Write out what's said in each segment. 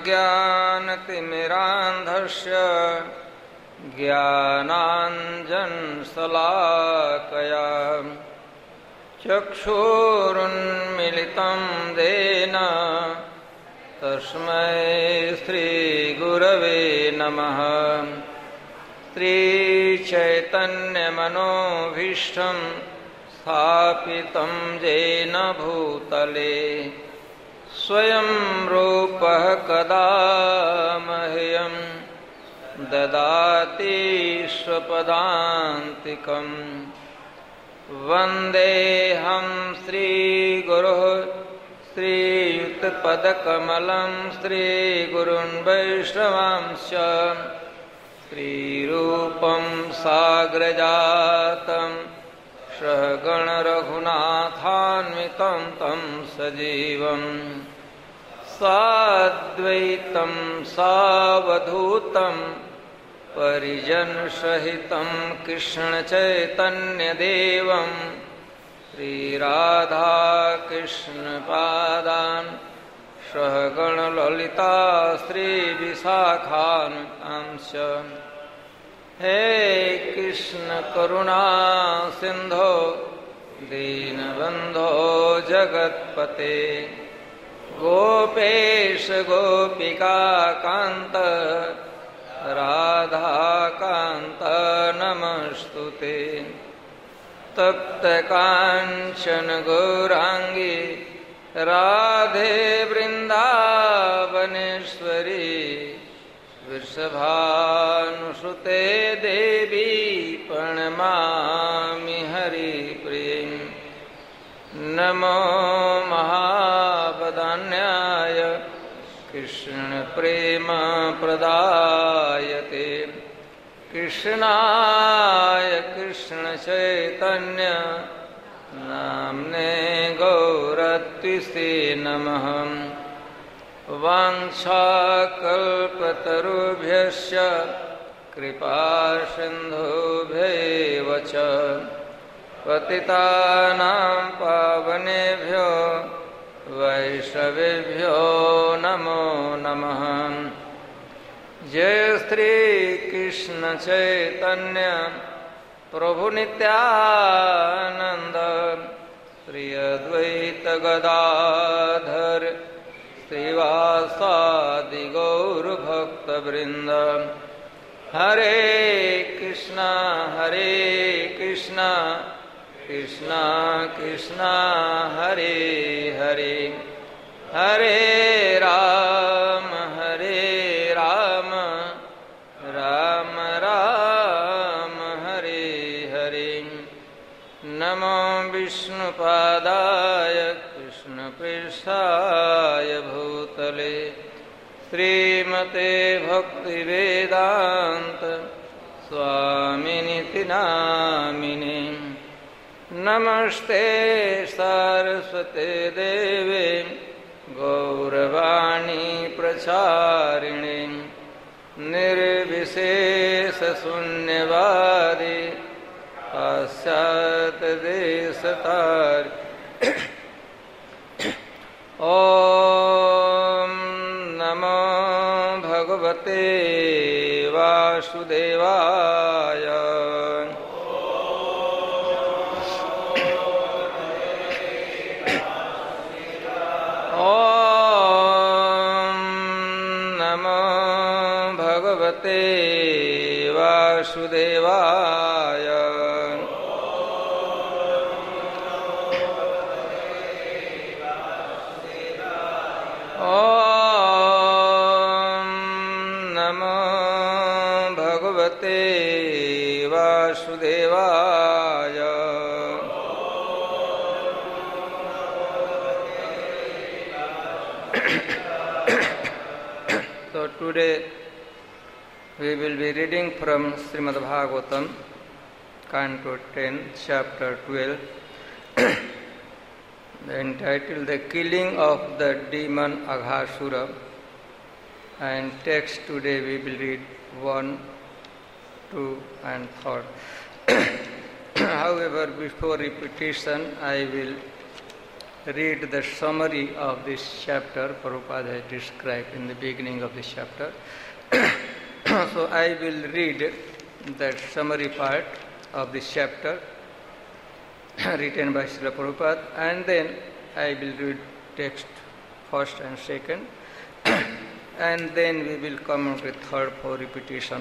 ज्ञानतिमिरान्धस्य ज्ञानाञ्जनशलाकया चक्षुरुन्मीलितं येन तस्मै श्रीगुरवे नमः। श्रीचैतन्यमनोभीष्टं स्थापितं येन भूतले स्वयं रूपः कदा मह्यं ददाति स्वपदान्तिकम्। वन्देऽहं श्रीगुरुः श्रीयुतपदकमलं श्रीगुरुन् वैष्णवांश्च श्रीरूपं साग्रजातं सहगणरघुनाथान्वितं तं सजीवं साद्वैतं सावधूतं परिजनसहितं कृष्णचैतन्यदेवं श्रीराधाकृष्णपादान् सहगणललिता श्रीविशाखान्वितांश्च। हे कृष्ण करुणा सिंधो दीनबंधो जगत्पते गोपेश गोपिका कांत राधा कांत नमस्तुते। तप्त कांचन गौरांगी राधे वृंदावनेश्वरी वृषभानुसुते देवी प्रणमामि हरिप्रिये। नमो महावदान्याय कृष्ण प्रेम प्रदायते कृष्णाय कृष्ण चैतन्य नाम्ने गौरत्विषे नमः। वाञ्छाकल्पतरुभ्यश्च कृपासिन्धुभ्यैव च पतितानां पावनेभ्यो वैष्णवेभ्यो नमो नमः। जय श्री कृष्ण चैतन्य प्रभु नित्यानंद श्री अद्वैत गदाधर श्रीवासादि गौर भक्तवृंद। हरे कृष्णा कृष्णा कृष्णा हरे हरे हरे राम राम राम हरे हरे। नमो विष्णुपादाय कृष्णपृष्ठाय भूतले श्रीमते भक्तिवेदांत स्वामिनिति नामिने। नमस्ते सारस्वते देवे गौरवाणी प्रचारिणे निर्विशेष शून्यवादी पाश्चात्य देशतारि। ओम नमो भगवते वासुदेवाय। ओम नमो भगवते वासुदेवाय। ओम नमो भगवते वासुदेवाय। So today we will be reading from Srimad Bhagavatam, Canto 10, Chapter 12, entitled The Killing of the Demon Aghasura. And text today we will read 1, 2 and 3. However, before repetition, I will read the summary of this chapter Prabhupada has described in the beginning of this chapter. So I will read the summary part of this chapter written by Srila Prabhupada, and then I will read text first and second, and then we will come up with third for repetition.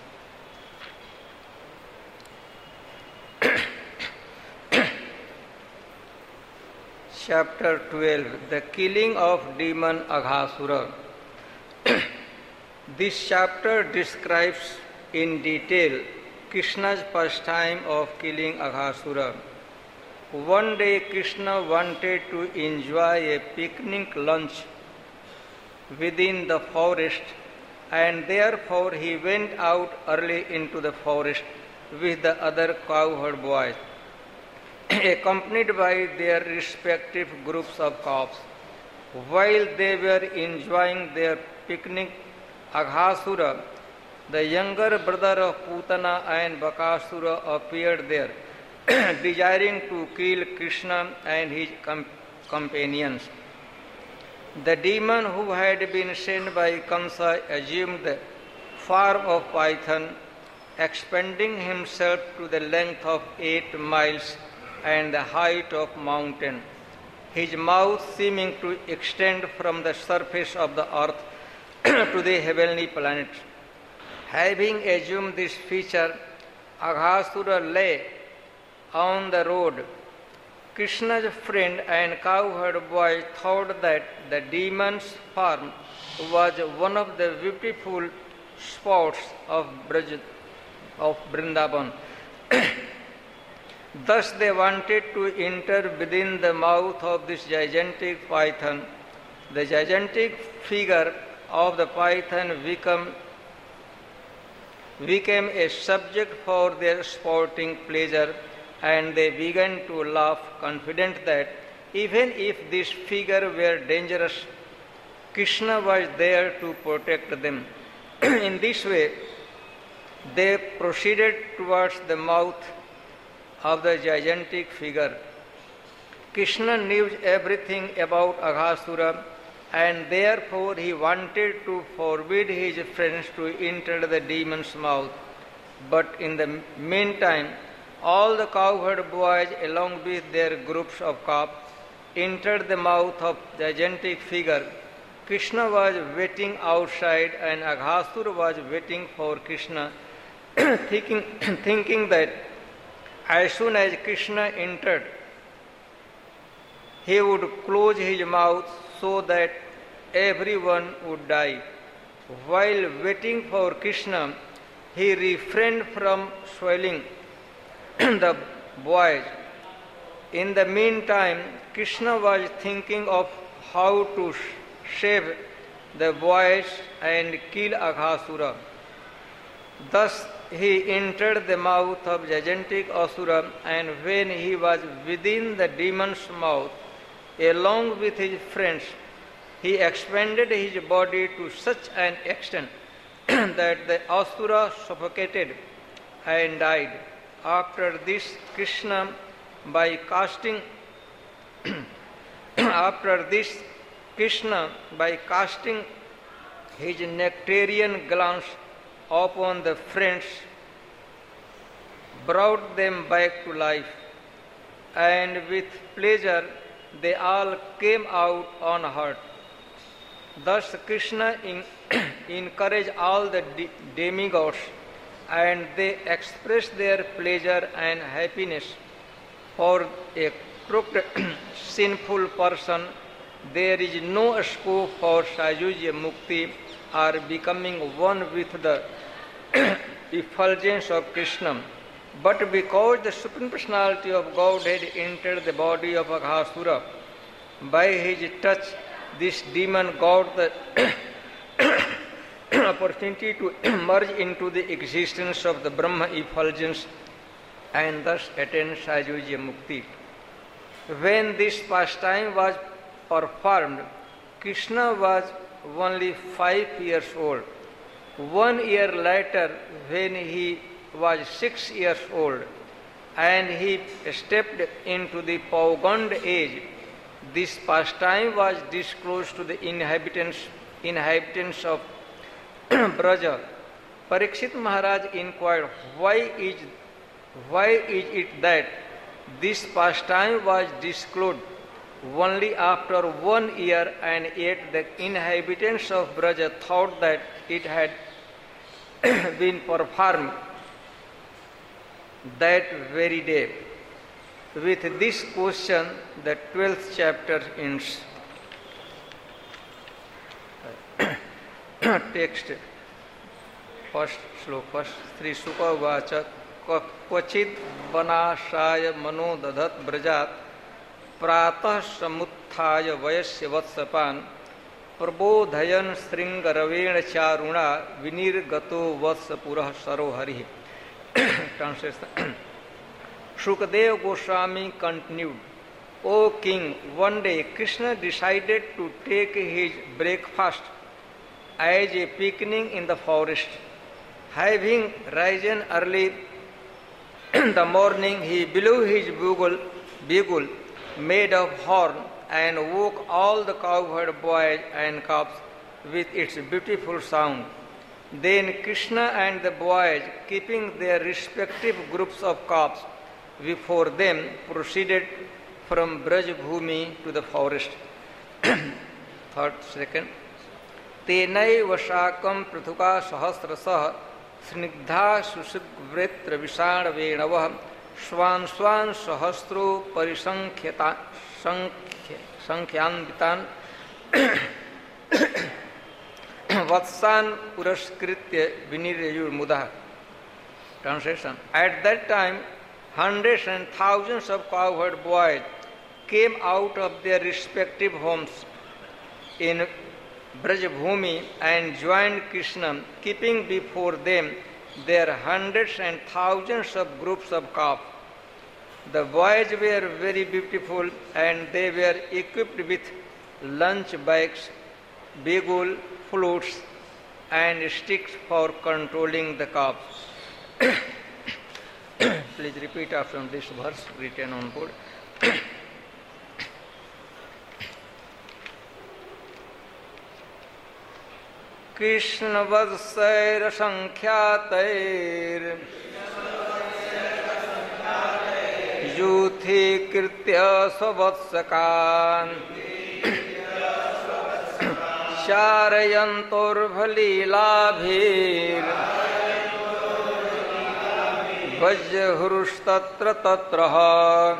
Chapter 12, the killing of demon Aghasura. This chapter describes in detail Krishna's pastime of killing Aghasura. One day Krishna wanted to enjoy a picnic lunch within the forest, and therefore he went out early into the forest with the other cowherd boys, accompanied by their respective groups of cows. While they were enjoying their picnic, Aghasura, the younger brother of Putana and Bakasura, appeared there, desiring to kill Krishna and his companions. The demon who had been sent by Kamsa assumed the form of python, expanding himself to the length of 8 miles and the height of mountain, his mouth seeming to extend from the surface of the earth to the heavenly planets. Having assumed this feature, Aghasura lay on the road. Krishna's friend and cowherd boy thought that the demon's form was one of the beautiful spots of Vrindavan. Thus they wanted to enter within the mouth of this gigantic python. The gigantic figure of the python became a subject for their sporting pleasure, and they began to laugh, confident that even if this figure were dangerous, Krishna was there to protect them. In this way, they proceeded towards the mouth of the gigantic figure. Krishna knew everything about Aghasura, and therefore he wanted to forbid his friends to enter the demon's mouth. But in the meantime, all the cowherd boys, along with their groups of calves, entered the mouth of the gigantic figure. Krishna was waiting outside, and Aghasura was waiting for Krishna, thinking that as soon as Krishna entered, he would close his mouth so that everyone would die. While waiting for Krishna, he refrained from swallowing the boys. In the meantime, Krishna was thinking of how to save the boys and kill Aghasura. Thus he entered the mouth of gigantic Asura, and when he was within the demon's mouth, along with his friends, he expanded his body to such an extent that the Asura suffocated and died. After this, Krishna, by casting his nectarian glance upon the friends, brought them back to life, and with pleasure they all came out unhurt. Thus Krishna encouraged all the demigods, and they expressed their pleasure and happiness. For a crooked, sinful person, there is no scope for Sajuja Mukti or becoming one with the effulgence of Krishna. But because the Supreme Personality of Godhead entered the body of Aghasura, by his touch, this demon got the opportunity to merge into the existence of the Brahma effulgence and thus attain Sajuja Mukti. When this pastime was performed, Krishna was only 5 years old. 1 year later, when he was 6 years old, and he stepped into the Paugand age, This pastime was disclosed to the inhabitants of Braja. Parikshit Maharaj inquired, why is it that this pastime was disclosed only after 1 year, and yet the inhabitants of Braja thought that it had been performed that very day? With this question, the 12th chapter ends. Text. First sloka. Sri Suka Vacha Kvachid Vanashaya Mano Dadat Brajat Pratah Samuthaya Vayasya Vatsapan Prabodhayan Sringaravena Charuna Vinirgato Vatsapurah Sarohari. Translation. Shukadeva Goswami continued, O king, one day Krishna decided to take his breakfast as a picnic in the forest. Having risen early in the morning, he blew his bugle made of horn and woke all the cowherd boys and cubs with its beautiful sound. Then Krishna and the boys, keeping their respective groups of cubs before them, proceeded from Brajbhumi to the forest. Second. Tenai Vasakam Prathuka Sahasrasah Snigdha Susugvretra Visana Venavah Swan Sahastro Parisankhyan Vitan Vatsan Puraskritya Vinirayur Mudah. Translation. At that time, hundreds and thousands of cowherd boys came out of their respective homes in Brajbhumi and joined Krishna, keeping before them their hundreds and thousands of groups of calves. The boys were very beautiful, and they were equipped with lunch bags, bugle, flutes, and sticks for controlling the calves. Please repeat after this verse written on board. Krishna Vadsayra Sankhyatair Yuthi Kirtya Savatssakan Sharayantor Bhalilabhir Vajyahurush-tatra tatraha.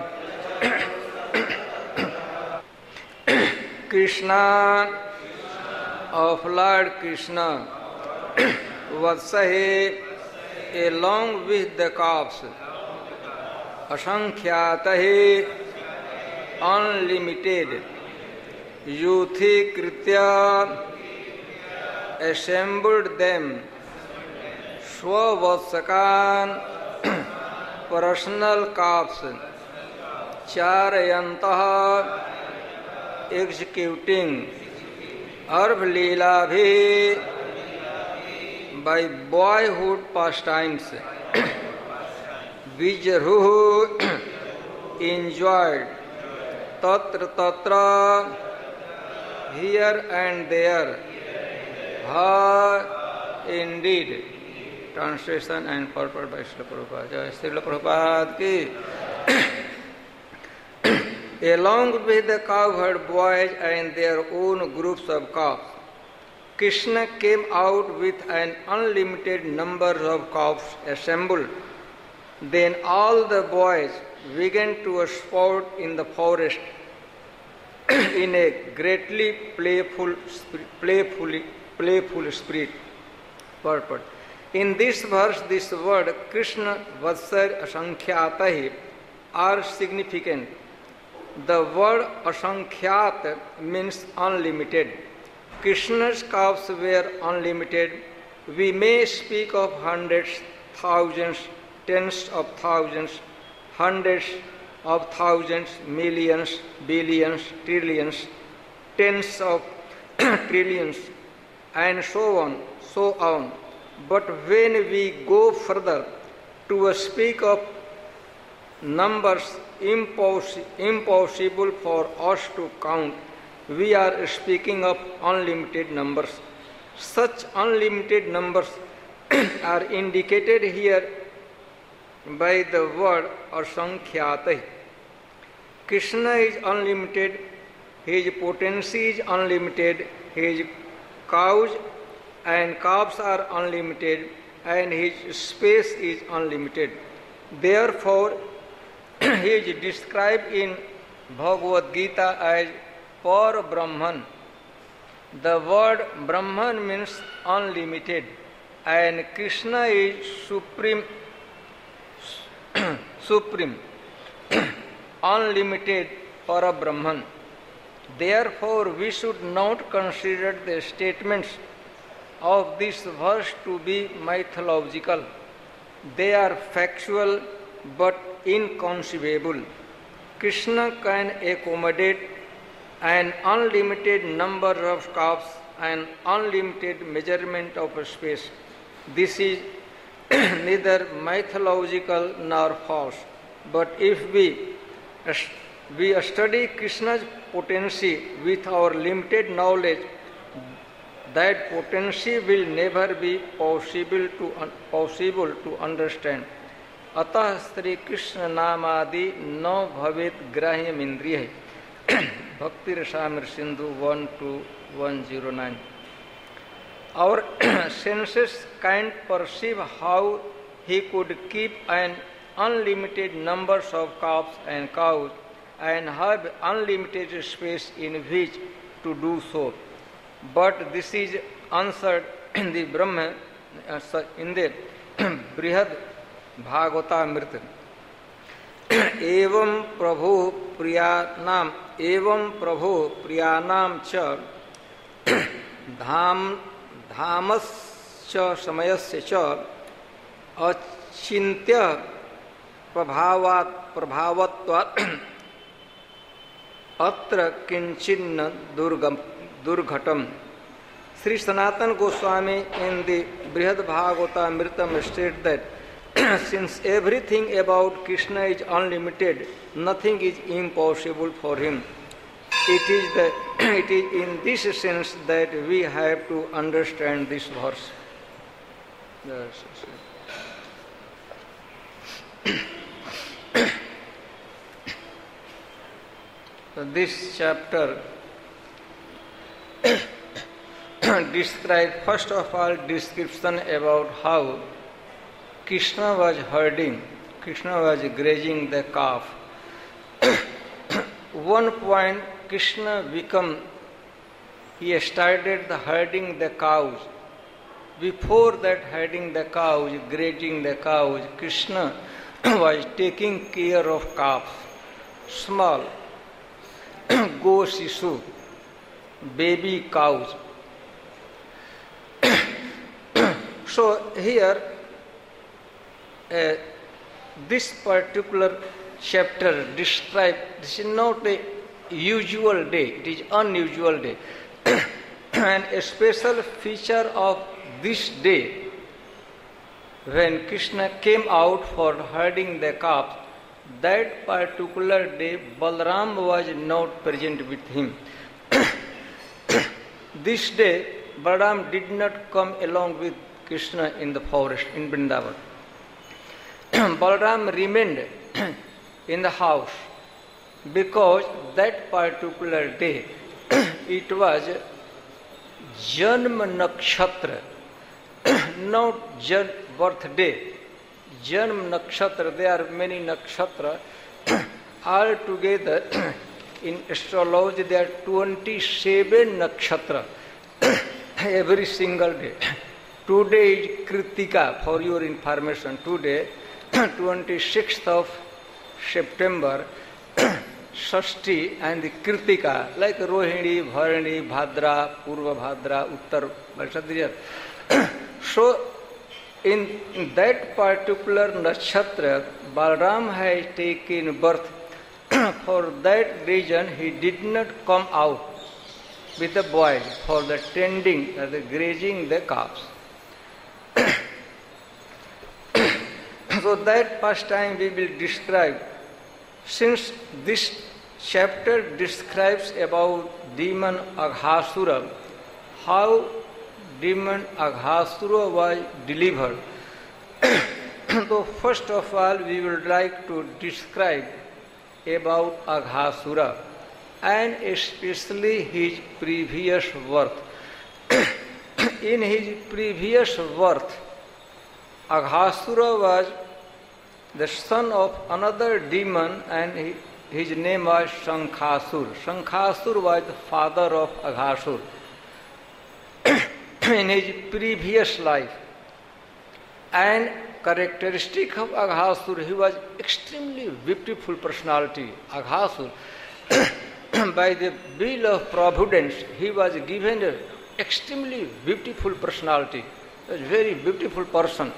Krishna, of Lord Krishna, Vatsahe, along with the calves, Asankhyaatahe, unlimited, Yuthi Kritya, assembled them, Swavatsakan, personal calves, Charayantaha, executing, Arbh-leela-bhi, by boyhood pastimes, Vijruhu, enjoyed, Tatra, here and there, Ha, indeed. Translation and purport by Srila Prabhupada. Jai Srila Prabhupada ki. Along with the cowherd boys and their own groups of calves, Krishna came out with an unlimited number of calves assembled. Then all the boys began to sport in the forest in a greatly playful spirit. Purport. In this verse, this word Krishna Vatsar Asankhyatahi are significant. The word Asankhyat means unlimited. Krishna's calves were unlimited. We may speak of hundreds, thousands, tens of thousands, hundreds of thousands, millions, billions, trillions, tens of trillions, and so on. But when we go further to speak of numbers impossible for us to count. We are speaking of unlimited numbers. Such unlimited numbers are indicated here by the word asankhyatah. Krishna is unlimited, his potency is unlimited, his cows and calves are unlimited, and his space is unlimited. Therefore, he is described in Bhagavad Gita as Par Brahman. The word Brahman means unlimited, and Krishna is supreme, unlimited Para Brahman. Therefore, we should not consider the statements of this verse to be mythological. They are factual but inconceivable. Krishna can accommodate an unlimited number of calves and unlimited measurement of space. This is neither mythological nor false. But if we study Krishna's potency with our limited knowledge, that potency will never be possible to understand. Atah Sri Krishna Namadi no bhavet grahyam indriya. Bhakti Rasamrita Sindhu 1-109. Our senses can't perceive how he could keep an unlimited numbers of calves and cows and have unlimited space in which to do so. But this is answered in the Brahma, in the Brihad Bhagavatamrita. Evam Prabhu Priyanam cha dhamascha samayasya cha achintya prabhavatvat atra kinchinna durghatam. Sri Sanatana Goswami in the Brihad Bhagavatamrita states that since everything about Krishna is unlimited, nothing is impossible for him. It is in this sense that we have to understand this verse. So this chapter describes, first of all, description about how Krishna was herding, Krishna was grazing the calf. One point, Krishna he started the herding the cows. Before that herding the cows, grazing the cows, Krishna was taking care of calves, small, go shisu, baby cows. So here, this particular chapter describes, this is not a usual day, it is unusual day. And a special feature of this day, when Krishna came out for herding the calves, that particular day Balaram was not present with him. This day Balaram did not come along with Krishna in the forest in Vrindavan. Balaram remained in the house because that particular day it was Janma Nakshatra, not birthday. Janma Nakshatra, there are many nakshatra. Altogether in astrology there are 27 nakshatra every single day. Today is Kritika, for your information. Today, 26th of September, Shashti and the Kritika, like Rohini, Bharani, Bhadra, Purva Bhadra, Uttar Bhadraya. So, in that particular nakshatra, Balaram has taken birth. For that reason, he did not come out with the boys for the tending, the grazing the calves. So that pastime we will describe Since this chapter describes about demon Aghasura, how demon Aghasura was delivered, so first of all we would like to describe about Aghasura and especially his previous birth. In his previous birth, Aghasura was the son of another demon and his name was Shankhasur. Shankhasur was the father of Aghasur in his previous life. And characteristic of Aghasur, he was extremely beautiful personality. Aghasur, by the will of providence, he was given an extremely beautiful personality, a very beautiful person.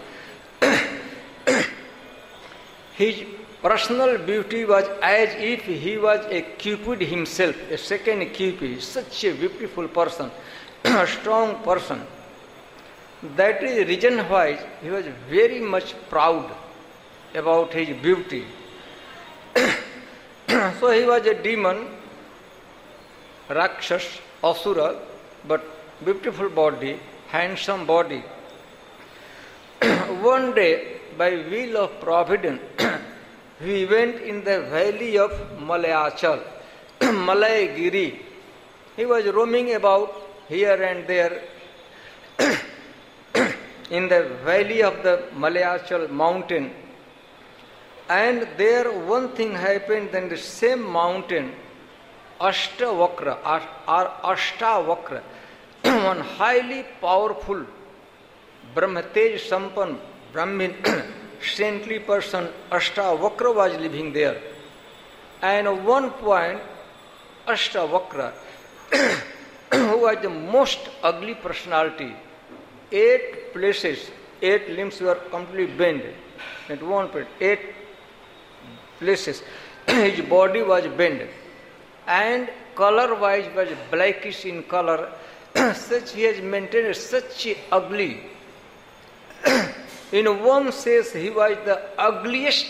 His personal beauty was as if he was a Cupid himself, a second Cupid, such a beautiful person, a strong person. That is the reason why he was very much proud about his beauty. So he was a demon, Rakshas, Asura, but beautiful body, handsome body. One day, by will of providence, we went in the valley of Malayachal, Malaygiri. He was roaming about here and there in the valley of the Malayachal mountain. And there one thing happened, then the same mountain, Ashtavakra, one highly powerful Brahmatej Sampan, Brahmin, saintly person, Ashtavakra was living there. And at one point, Ashtavakra, who was the most ugly personality, 8 places, 8 limbs were completely bent. At one point, 8 places, his body was bent. And color-wise was blackish in color. Such he has maintained such ugly. In one sense, he was the ugliest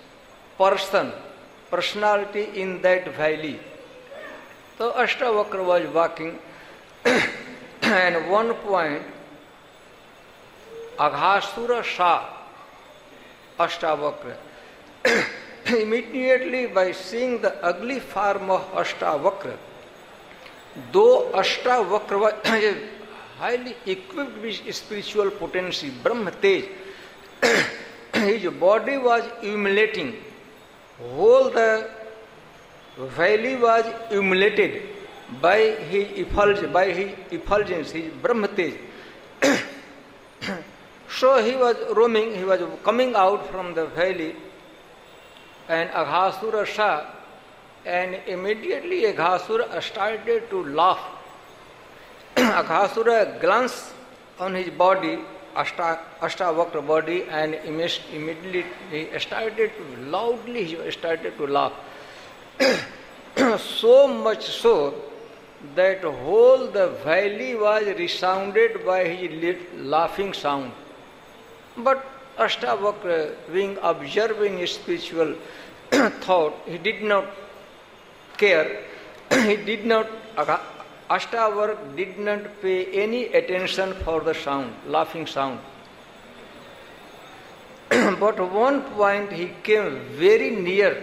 personality in that valley. So Ashtavakra was walking, and at one point, Aghasura saw Ashtavakra. Immediately, by seeing the ugly form of Ashtavakra, though Ashtavakra was highly equipped with spiritual potency, Brahmatej, his body was emulating. Whole the valley was emulated by his effulgence, his Brahmatej. So he was roaming, he was coming out from the valley, and Aghasura saw, and immediately Aghasura started to laugh. Aghasura glanced on his body, Ashtavakra body, and immediately he started to laugh. So much so that whole the valley was resounded by his laughing sound. But Ashtavakra, being observing spiritual thought, he did not care. Ashtavakra did not pay any attention for the sound, laughing sound. But at one point he came very near.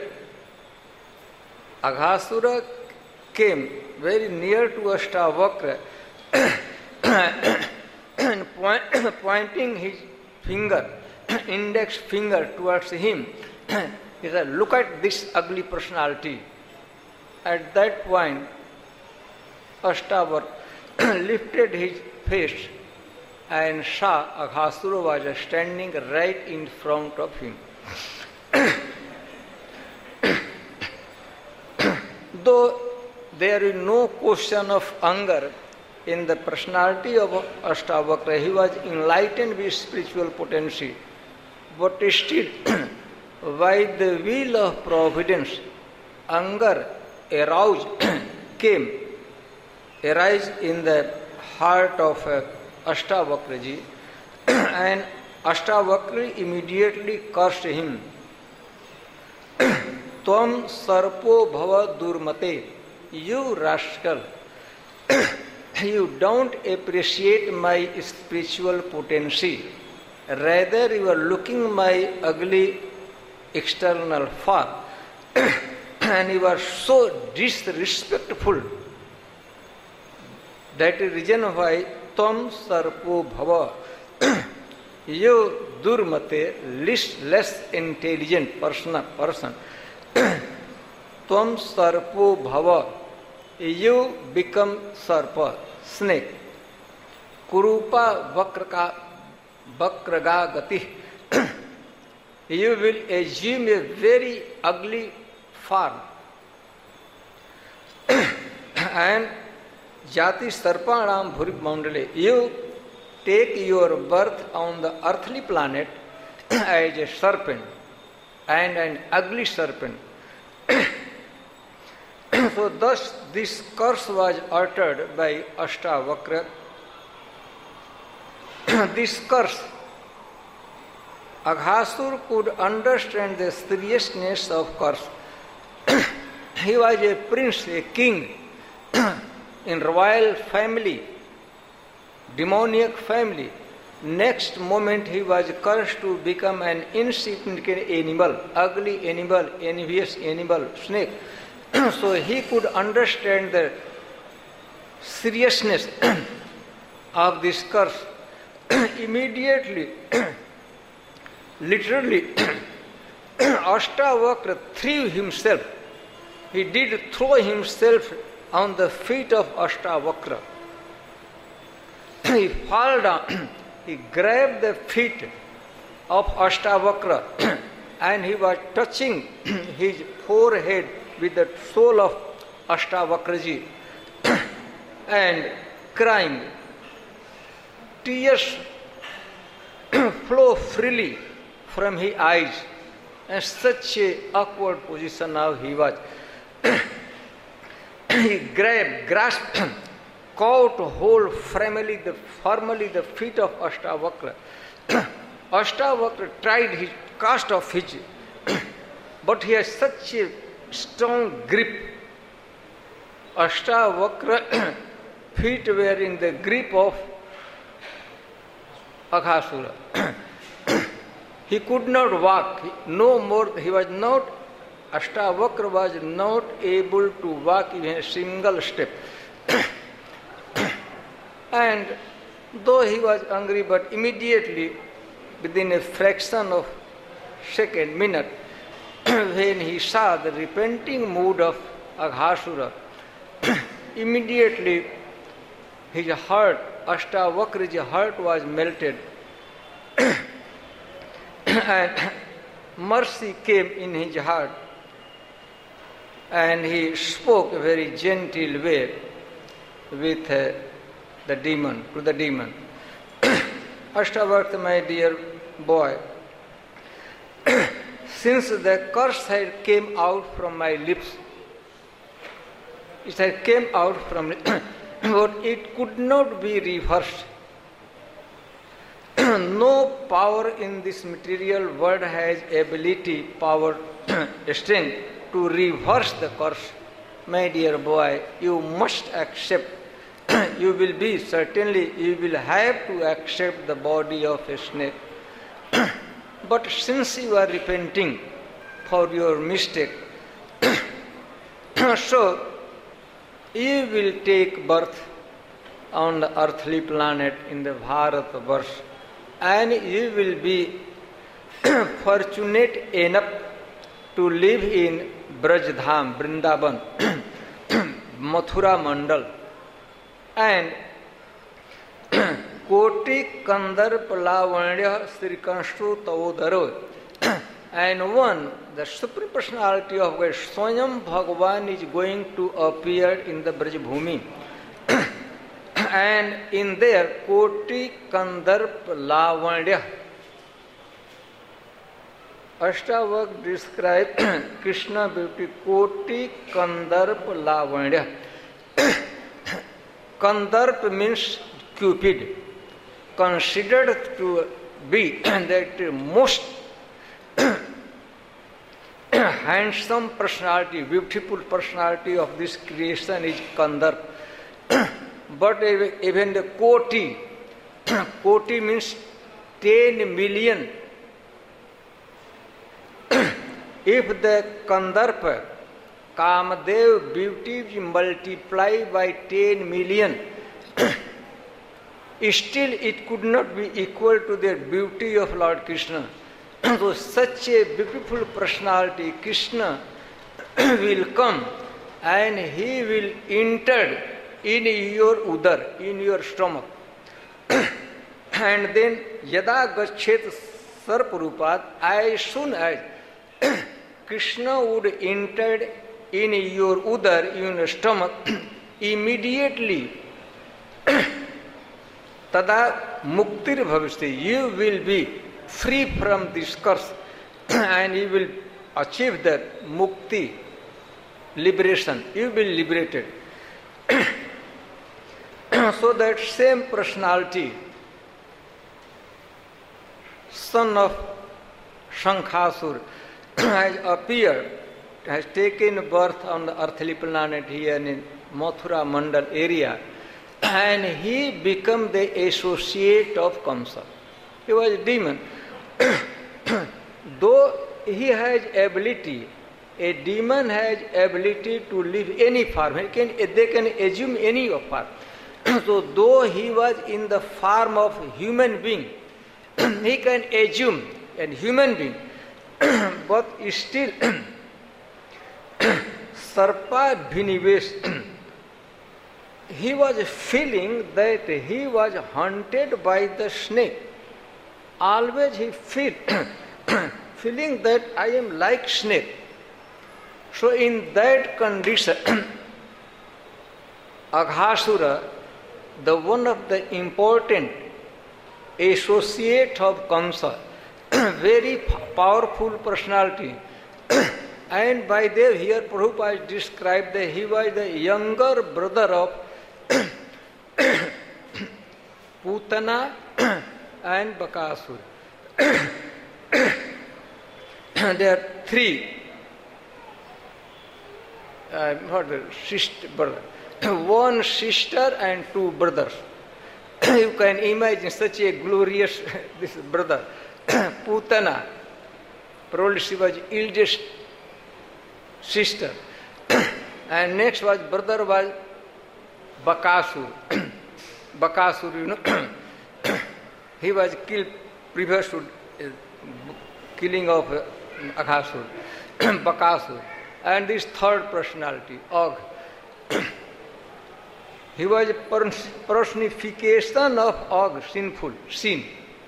Aghasura came very near to Ashtavakra and pointing his finger, index finger towards him, he said, "Look at this ugly personality." At that point, Ashtavakra lifted his face and saw Aghasura was standing right in front of him. Though there is no question of anger in the personality of Ashtavakra, he was enlightened with spiritual potency, but still, by the will of providence, anger arise in the heart of Ashtavakraji, and Ashtavakra immediately cursed him. Tvam sarpo bhava durmate. You rascal, you don't appreciate my spiritual potency. Rather, you are looking my ugly external form. And you are so disrespectful. That is the reason why Tvam sarpo bhava. You durmate, less intelligent person. Tvam sarpo bhava. You become sarpa, snake. Kurupa vakraga gati. You will assume a very ugly form. And jati sarpanam bhuri mandale. You take your birth on the earthly planet as a serpent and an ugly serpent. So thus this curse was uttered by Ashtavakra. This curse, Aghasur could understand the seriousness of curse. He was a prince, a king in royal family, demoniac family. Next moment he was cursed to become an insignificant animal, ugly animal, envious animal, snake. So he could understand the seriousness of this curse. Immediately, literally, Ashtavakra threw himself. He did throw himself on the feet of Ashtavakra. He fell down. He grabbed the feet of Ashtavakra and he was touching his forehead with the soul of Ashtavakraji and crying. Tears flow freely from his eyes, and such a awkward position now he was. He grasped, caught hold firmly the feet of Ashtavakra. Ashtavakra tried his cast off his, but he has such a strong grip. Ashtavakra feet were in the grip of Aghasura. He could not walk no more. He was not, Ashtavakra was not able to walk even a single step. And though he was angry, but immediately, within a fraction of second, minute, when he saw the repenting mood of Aghasura, immediately his heart, Ashtavakra's heart was melted. And mercy came in his heart. And he spoke a very gentle way with the demon, to the demon. Ashtavakra, my dear boy, since the curse had came out from my lips, it had came out from but it could not be reversed. No power in this material world has ability, power, strength to reverse the curse. My dear boy, you must accept. You will have to accept the body of a snake. But since you are repenting for your mistake, so you will take birth on the earthly planet in the Bharatvarsh, and you will be fortunate enough to live in Brajdham, Vrindavan, Mathura Mandal, and Koti Kandarp Lavanya Srikanstu Tavodaro. And one, the Supreme Personality of God, Swayam Bhagavan, is going to appear in the Brajbhumi. And in there, Koti Kandarp Lavanya. Ashtavakra describes Krishna beauty, Koti Kandarp Lavanya. Kandarp means Cupid, considered to be the most handsome personality, beautiful personality of this creation is Kandarp. But even the Koti, Koti means 10 million. If the Kandarpa, Kamadev beauty is multiplied by 10 million, still it could not be equal to the beauty of Lord Krishna. So such a beautiful personality, Krishna, will come and he will enter in your udar, in your stomach. And then yada gachet sarparupat, as soon as Krishna would enter in your udar, in your stomach, immediately tada muktir bhavisti, you will be free from this curse and you will achieve that mukti, liberation. You will be liberated. So that same personality, son of Shankhasur, has appeared, has taken birth on the earthly planet here in Mathura Mandal area, and he became the associate of Kamsa. He was a demon. Though he has ability, a demon has ability to live any form. They can assume any form. So though he was in the form of human being, he can assume a human being, but still Sarpa Bhinivesh, he was feeling that he was haunted by the snake. Always he feeling that I am like snake. So in that condition, Aghasura, the one of the important associate of Kamsa, very powerful personality, and by there here Prabhupada described that he was the younger brother of Putana and Bakasur. There are three sister brother. One sister and two brothers. You can imagine such a glorious this brother. Putana, probably she was eldest sister. And next was brother was Bakasur. Bakasur, you know, he was killed previous to killing of Aghasur. Bakasur. And this third personality, Og. He was a personification of Og, sinful, sin.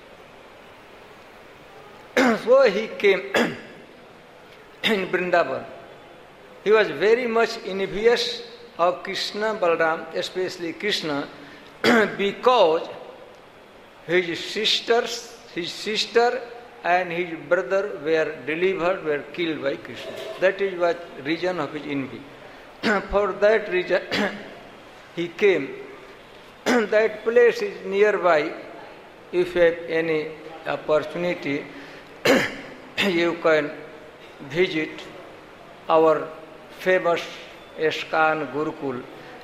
So he came in Vrindavan. He was very much envious of Krishna, Balaram, especially Krishna, because his sister and his brother were delivered, were killed by Krishna. That is what reason of his envy. For that reason, he came. That place is nearby. If you have any opportunity, you can visit our famous ISKCON Gurukul.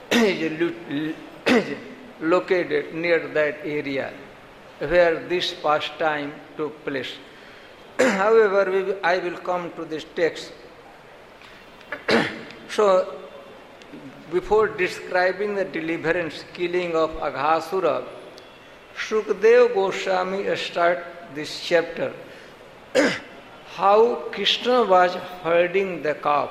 Is located near that area where this pastime took place. However, I will come to this text. So, before describing the deliverance, killing of Aghasura, Shukdev Goswami start this chapter. How Krishna was herding the calf.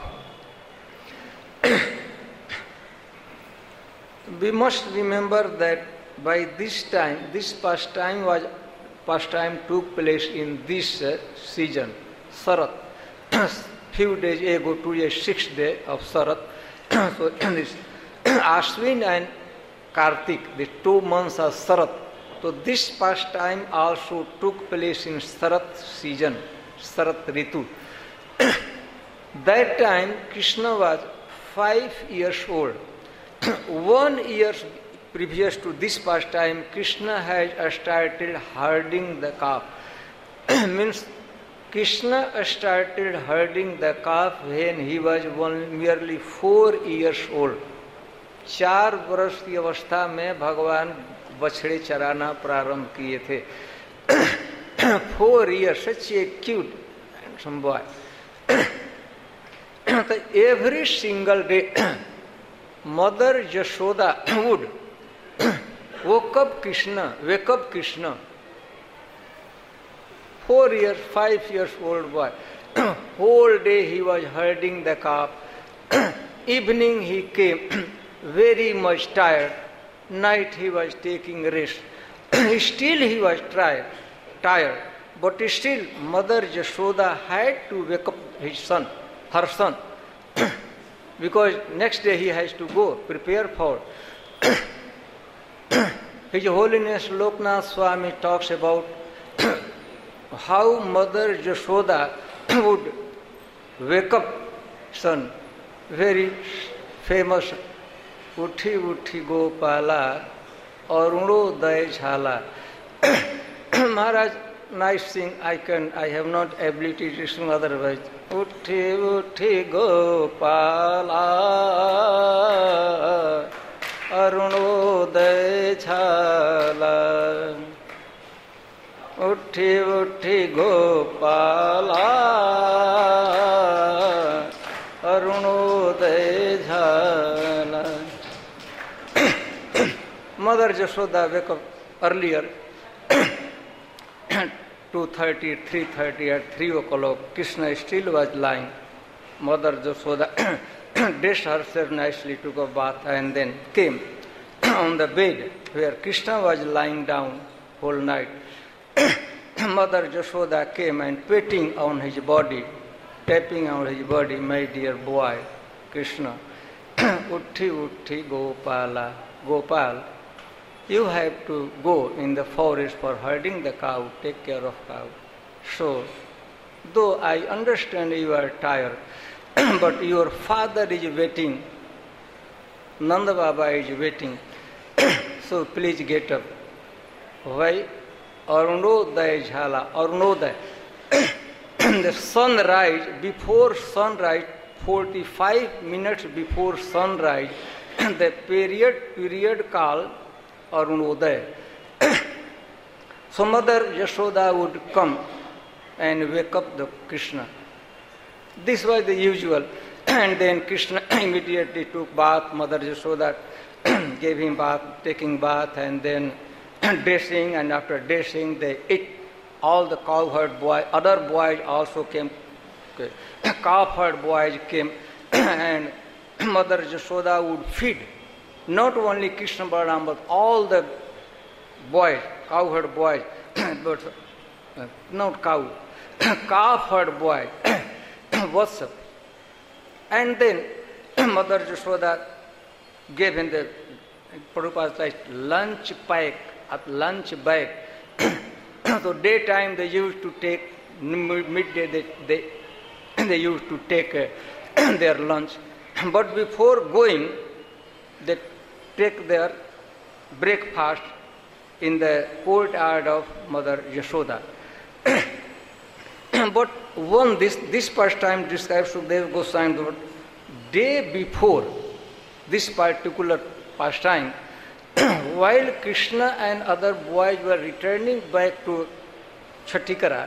We must remember that by this time, this pastime took place in this season, Sarat. Few days ago, today 6th day of Sarat. So this Ashwin and Kartik, the 2 months of Sarat. So this pastime also took place in Sarat season, Sarat Ritu. That time Krishna was 5 years old. 1 year previous to this pastime, Krishna has started herding the calf. Means Krishna started herding the calf when he was merely 4 years old. 4 वर्ष की अवस्था में भगवान बछड़े चराना प्रारंभ किए थे. 4 years, such a cute handsome boy. So every single day, Mother Yashoda would wake up Krishna. 4 years, 5 years old boy. Whole day he was herding the calf. Evening he came very much tired. Night he was taking rest. Still he was tired. But still Mother Yashoda had to wake up her son. Because next day he has to go, prepare for. His Holiness Loknath Swami talks about how Mother Yashoda would wake up son, very famous, Uthi Uthi Gopala, Arunodaya Jhala. Maharaj, nice thing, I have not ability to sing otherwise. Uthi Uthi Gopala, Arunodaya Jhala. Uthi Uthi Gopala, Arunodaya Jhala. Mother Yashoda wake up earlier, 2:30, 3:30, at 3 o'clock. Krishna still was lying. Mother Yashoda dressed herself nicely, took a bath, and then came on the bed where Krishna was lying down whole night. Mother Yashoda came and tapping on his body, my dear boy, Krishna. Uthi Uthi Gopala, Gopal, you have to go in the forest for herding the cow, take care of cow. So, though I understand you are tired, but your father is waiting, Nanda Baba is waiting, so please get up. Why? Arunodaya Jhala, Arunodaya. The sunrise, before sunrise, 45 minutes before sunrise, the period called Arunodaya. So Mother Yashoda would come and wake up the Krishna. This was the usual. And then Krishna immediately took bath. Mother Yashoda gave him bath, taking bath, and then dressing, and after dressing they ate. All the cowherd boys, other boys also came. Cowherd boys came, and Mother Yashoda would feed not only Krishna Balaram but all the boys, cowherd boys, but not cow, cowherd boys. What's up? And then Mother Yashoda gave him the Prabhupada's like lunch pack, at lunch bag. So daytime they used to take, midday they used to take their lunch. But before going, they take their breakfast in the courtyard of Mother Yashoda. But one, this pastime describes Sukadeva Goswami, but day before this particular pastime, while Krishna and other boys were returning back to Chatikara,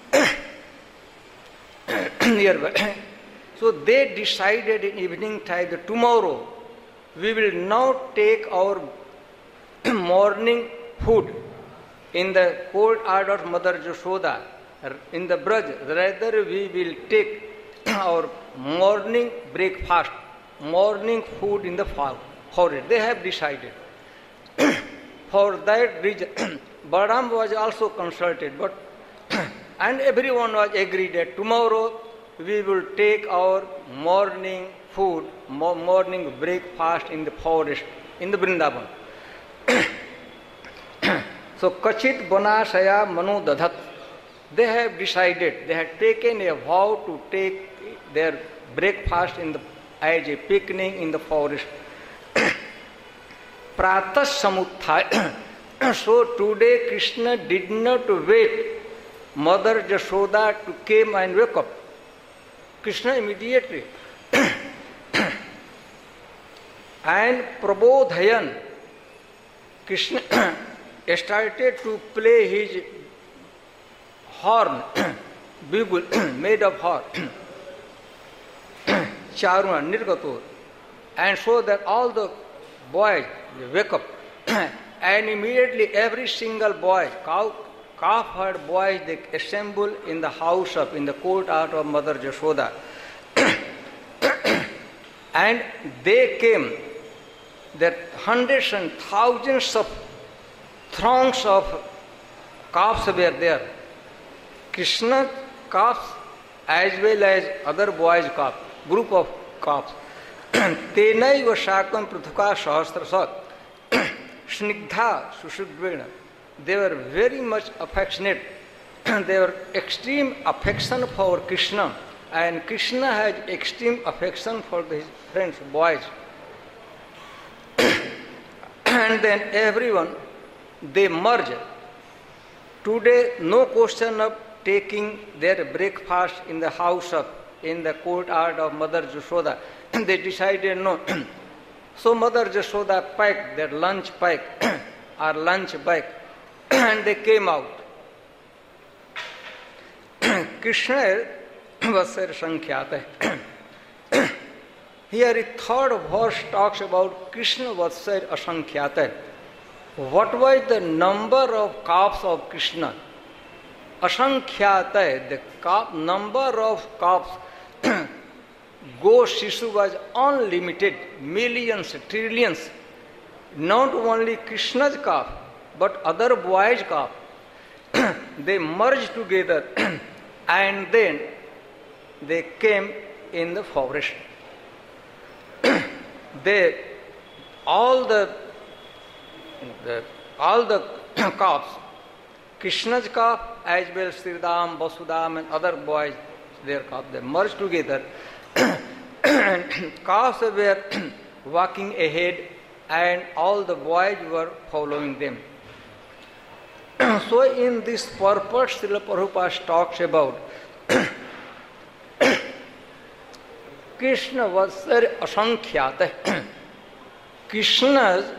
nearby, so they decided in evening time that tomorrow we will not take our morning food in the courtyard of Mother Yashoda, in the Braj. Rather we will take our morning breakfast, morning food in the forest. They have decided. For that reason, Balaram was also consulted, but and everyone was agreed that tomorrow we will take our morning food, morning breakfast in the forest, in the Vrindavan. So Kachit Banashaya Manu Dadhat, they have decided, they had taken a vow to take their breakfast as a picnic in the forest. Pratas Samutthaya. So today Krishna did not wait Mother Jashoda to came and wake up. Krishna immediately and Prabodhayan, Krishna started to play his horn, bugle made of horn, Charuna, Nirgatur, and so that all the boys wake up. And immediately every single boy, calf-herd boys, they assemble in the house in the courtyard of Mother Jashoda. And they came, that hundreds and thousands of throngs of calves were there. Krishna calves as well as other boys' calves, group of calves. Tenaiva Shakam Prithuka Sahasrasa Snigdha Susudvena. They were very much affectionate. They were extreme affection for Krishna. And Krishna has extreme affection for his friends, boys. And then everyone, they merge. Today, no question of taking their breakfast in the house in the courtyard of Mother Jashoda. They decided no. So Mother Jashoda packed their lunch pack or lunch bag and they came out. Krishna was their Sankhyata. Here the third verse talks about Krishna was said Asankyata. What was the number of calves of Krishna? Asankyata, the number of calves. Go Shishu was unlimited, millions, trillions. Not only Krishna's calf, but other boys' calf. They merged together and then they came in the forest. All the calves, Krishna's calf as well as Sridham, Vasudham and other boys, their calf, they merged together. And calves were walking ahead and all the boys were following them. So in this purpose, Srila Prabhupada talks about Krishna was very asankhyata. Krishna's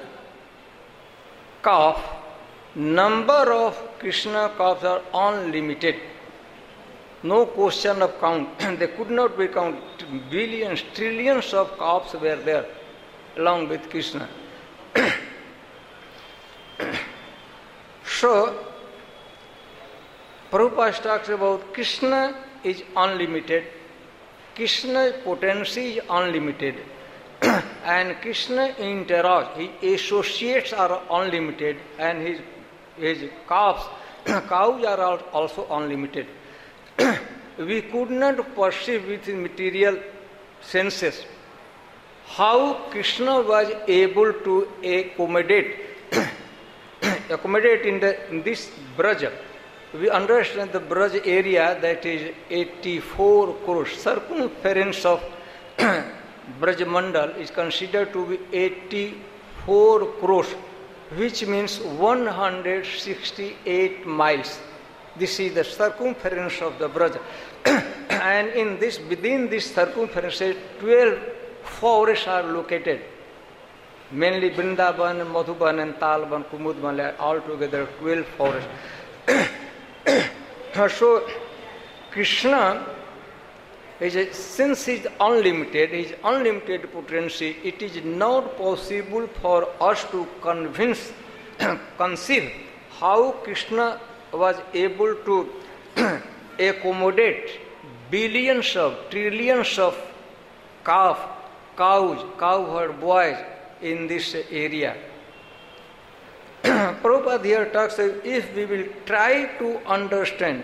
calf, number of Krishna calves are unlimited. No question of count. They could not be counted. Billions, trillions of calves were there along with Krishna. So, Prabhupada talks about Krishna is unlimited. Krishna's potency is unlimited. And Krishna interacts, his associates are unlimited, and his cows are also unlimited. We could not perceive with material senses how Krishna was able to accommodate in this Braja. We understand the Braja area, that is 84 crores. Circumference of Braja Mandal is considered to be 84 crores, which means 168 miles. This is the circumference of the Braja. And within this circumference, 12 forests are located. Mainly Vrindavan, Madhuban and Talban, Kumudban, all together 12 forests. So Krishna, since he is unlimited, his unlimited potency, it is not possible for us to conceive how Krishna was able to accommodate billions of, trillions of cows, cow-herd boys in this area. Prabhupada here talks that if we will try to understand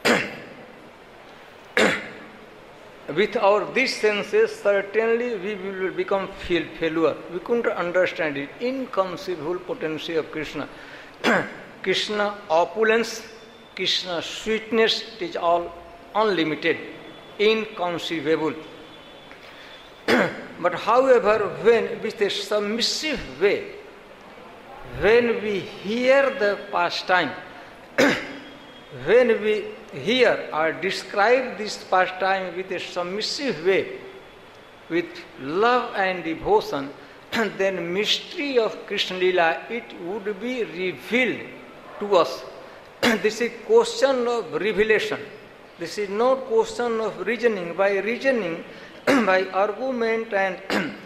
with these senses, certainly we will become failure. We couldn't understand it. Inconceivable potency of Krishna. Krishna opulence, Krishna sweetness, it is all unlimited, inconceivable. But however, when with a submissive way, when we hear the pastime, when we hear or describe this pastime with a submissive way, with love and devotion, then mystery of Krishna Lila, it would be revealed to us. This is question of revelation. This is not question of reasoning. By reasoning, by argument and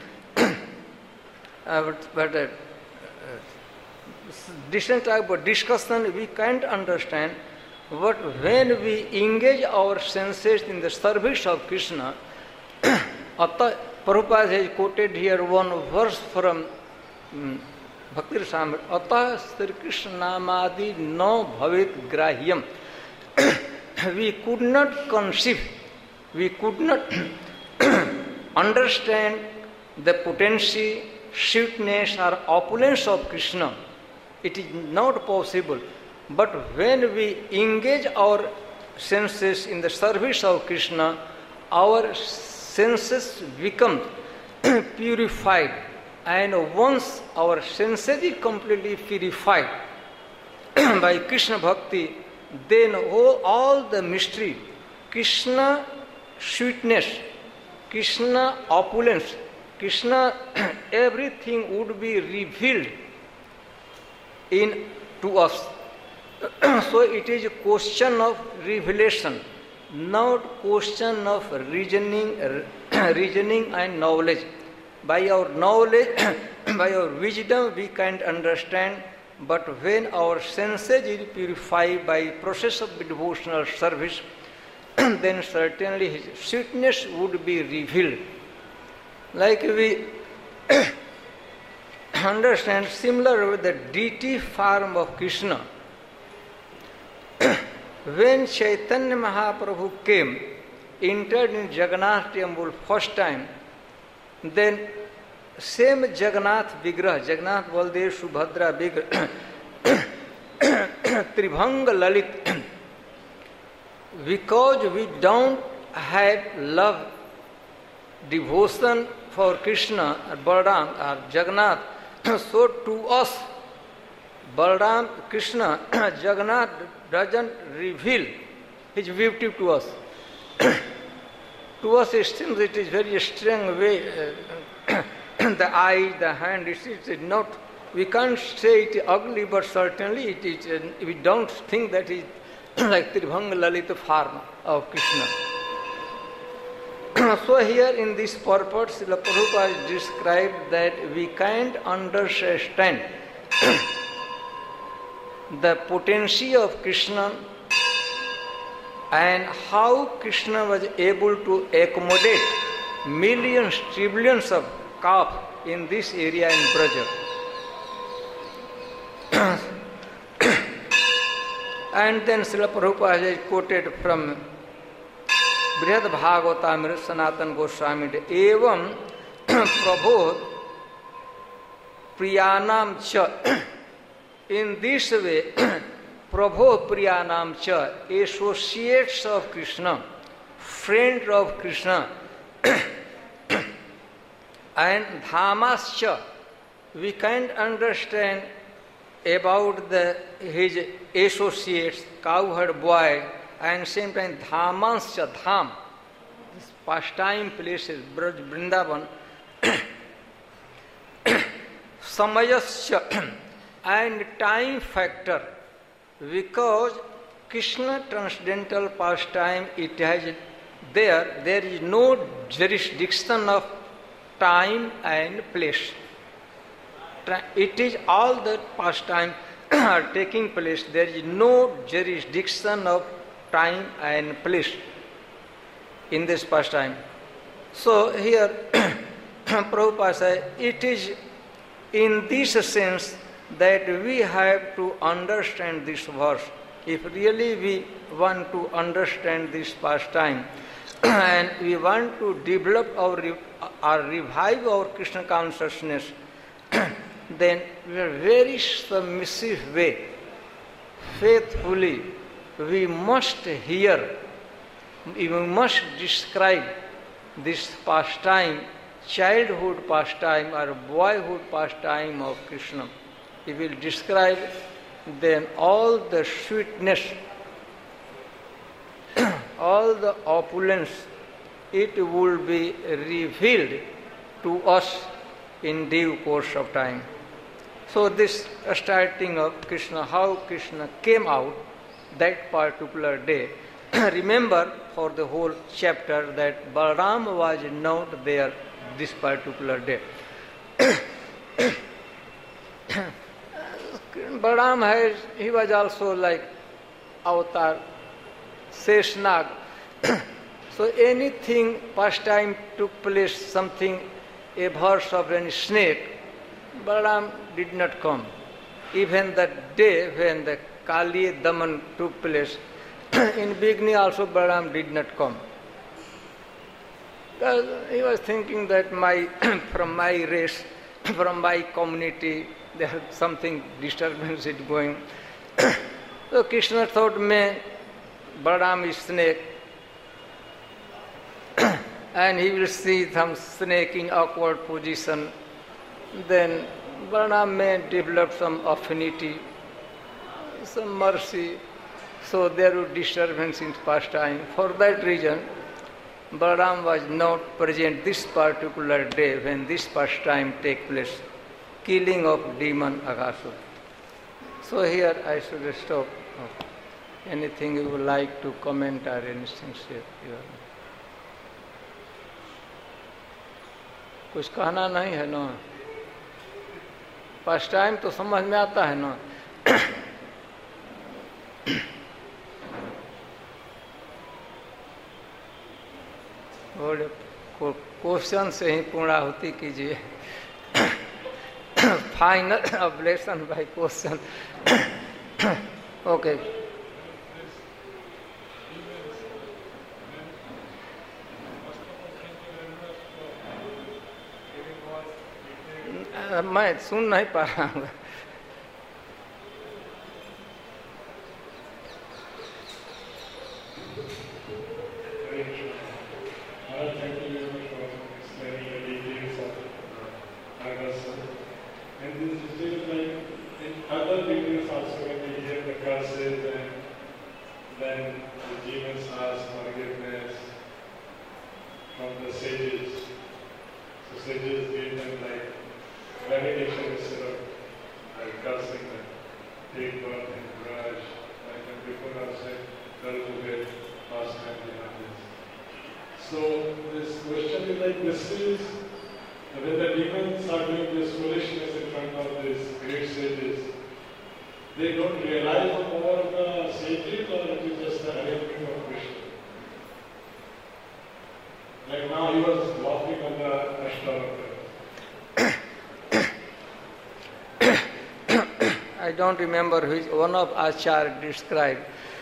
different type of discussion, we can't understand. But when we engage our senses in the service of Krishna, Prabhupada has quoted here one verse from Bhakti Rasamrita. Atah Sri Krishna Namadi no bhavet grahyam. We could not conceive, we could not understand the potency, sweetness or opulence of Krishna. It is not possible. But when we engage our senses in the service of Krishna, our senses become purified. And once our senses is completely purified by Krishna Bhakti, then all the mystery, Krishna sweetness, Krishna opulence, Krishna everything would be revealed to us. So it is a question of revelation, not question of reasoning and knowledge. By our knowledge, by our wisdom, we can't understand. But when our senses is purified by process of devotional service, then certainly his sweetness would be revealed. Like we understand similar with the deity form of Krishna. When Chaitanya Mahaprabhu came, entered in Jagannath temple first time, then same Jagannath Vigrah, Jagannath Baldev Subhadra Vigrah, Tribhanga Lalit, because we don't have love, devotion for Krishna or Balaram or Jagannath, so to us, Balaram, Krishna, Jagannath doesn't reveal his beauty to us. To us it seems it is very strange way, the eye, the hand, it is not, we can't say it ugly, but certainly it is, we don't think that it is like Tribhanga Lalita form of Krishna. So here in this purport, Srila Prabhupada described that we can't understand the potency of Krishna and how Krishna was able to accommodate millions, trillions of calves in this area in Braja. And then Srila Prabhupada has quoted from Brihad Bhagavatamrita Sanatana Goswami, Evam Prabhu Priyanam Cha. In this way, Prabhu Priyanam Cha, associates of Krishna, friend of Krishna, and Dhamas Cha, we can't understand about his associates, cowherd boy, and same time Dhamans Cha, Dham, this pastime places, Braj, Vrindavan, Samayas Cha, and time factor, because Krishna transcendental pastime, it has there is no jurisdiction of time and place. It is all the pastime are taking place. There is no jurisdiction of time and place in this pastime. So here Prabhupada says, it is in this sense that we have to understand this verse. If really we want to understand this pastime and we want to develop or revive our Krishna consciousness, then in a very submissive way, faithfully, we must hear, we must describe this pastime, childhood pastime or boyhood pastime of Krishna. He will describe then all the sweetness all the opulence, it will be revealed to us in due course of time. So this starting of Krishna, how Krishna came out that particular day. Remember for the whole chapter that Balaram was not there this particular day. Balaram he was also like avatar, Seshnag. So anything pastime took place, something, a verse of any snake, Balaram did not come. Even that day when the Kali Daman took place, in beginning also Balaram did not come. Because he was thinking that from my race, from my community, there is something disturbance is going. So Krishna thought, Balaram is snake, and he will see some snake in awkward position. Then Balaram may develop some affinity, some mercy, so there would disturbance in pastime. For that reason, Balaram was not present this particular day when this pastime take place, killing of demon Aghasura. So here I should stop. Anything you would like to comment or anything say? कुछ कहना नहीं है ना? First time तो समझ में आता है ना? और क्वेश्चन से ही पूर्णाहुति कीजिए. Final oblation by question. Okay. मैं सुन नहीं पा रहा हूँ. I don't remember which one of Acharya described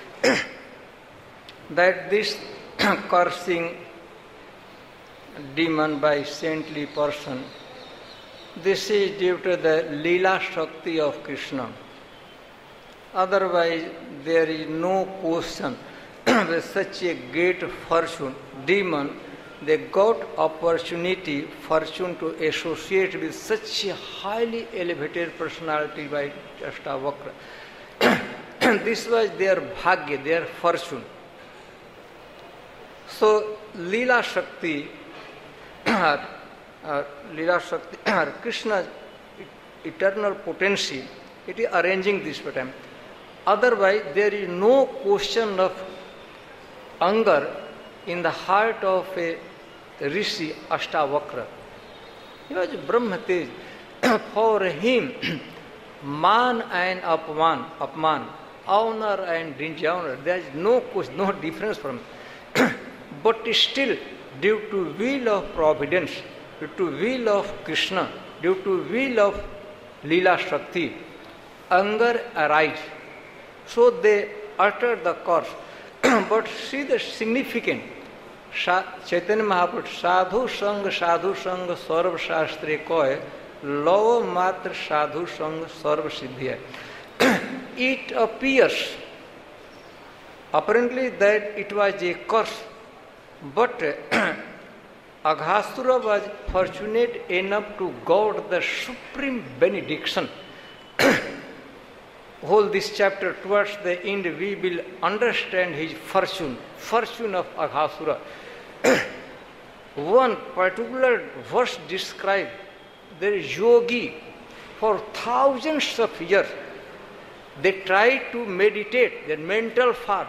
that this cursing demon by saintly person, this is due to the Leela Shakti of Krishna. Otherwise, there is no question with such a great fortune, demon, they got opportunity, fortune to associate with such a highly elevated personality by Ashtavakra. This was their bhagya, their fortune. So, Leela Shakti, Krishna's eternal potency, it is arranging this for time. Otherwise, there is no question of anger in the heart of a Rishi Ashtavakra. He was Brahma Tej. For him, man and apman, honor and dishonor, there is no question, no difference from it. But still, due to will of providence, due to will of Krishna, due to will of Leela Shakti, anger arises. So they utter the curse. But see the significant. Chaitanya Mahaprabhu, sadhu sang sarva shastre koy, lava matra sadhu sang sarva siddhi. It appears apparently that it was a curse, but Aghasura was fortunate enough to got the supreme benediction. whole this chapter towards the end we will understand his fortune of Aghasura. One particular verse describes there is yogi for thousands of years. They try to meditate, their mental form,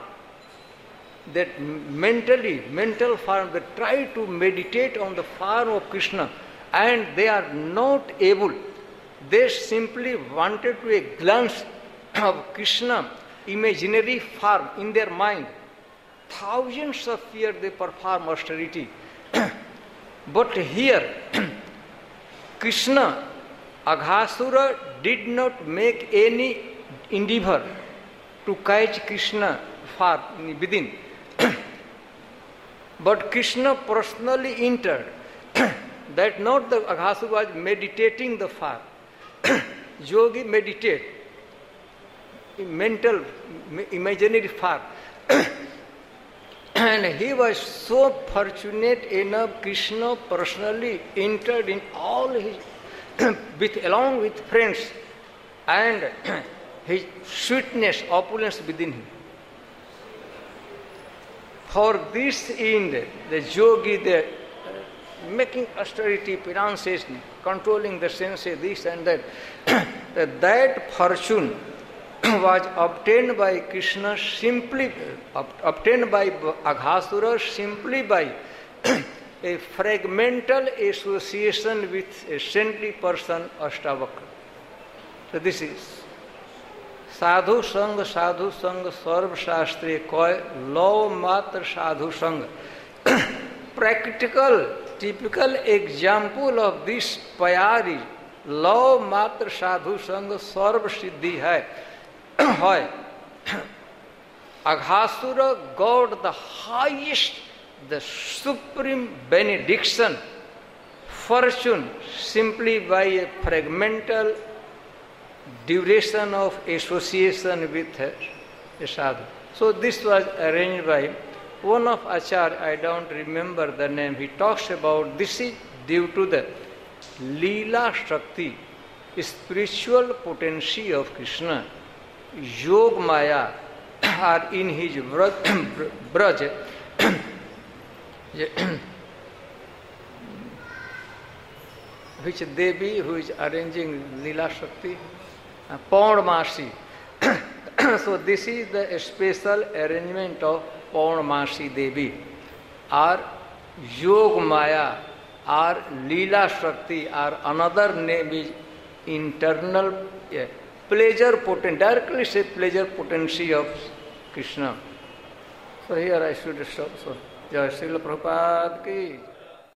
mental form, they try to meditate on the form of Krishna and they are not able. They simply wanted to a glance of Krishna, imaginary form in their mind. Thousands of years they perform austerity. But here, Krishna, Aghasura did not make any endeavor to catch Krishna far within. But Krishna personally entered. That not the Aghasura was meditating the far. Yogi meditate, mental, imaginary far. And he was so fortunate enough, Krishna personally entered in all his, along with friends, and his sweetness, opulence within him. For this end, the yogi, the making austerity, penances, controlling the senses, this and that, that fortune was obtained by Krishna simply, obtained by Aghasura simply by a fragmental association with a saintly person, Ashtavakra. So this is Sadhu Sang, Sarv Shastre Koi, Law Matra Sadhu Sang. Practical, typical example of this pyar is Law Matra Sadhu Sang Sarv Siddhi Hai. Aghasura got the highest, the supreme benediction, fortune, simply by a fragmental duration of association with a sadhu. So this was arranged by one of Acharya, I don't remember the name. He talks about this is due to the Leela Shakti, spiritual potency of Krishna. Yog Maya are in his braj, which Devi who is arranging Leela Shakti, Paurnamasi. So this is the special arrangement of Paurnamasi Devi, or Yog Maya, or Leela Shakti, or another name is internal pleasure potency, directly say pleasure potency of Krishna. So here I should stop. So, Jai Srila Prabhupada ki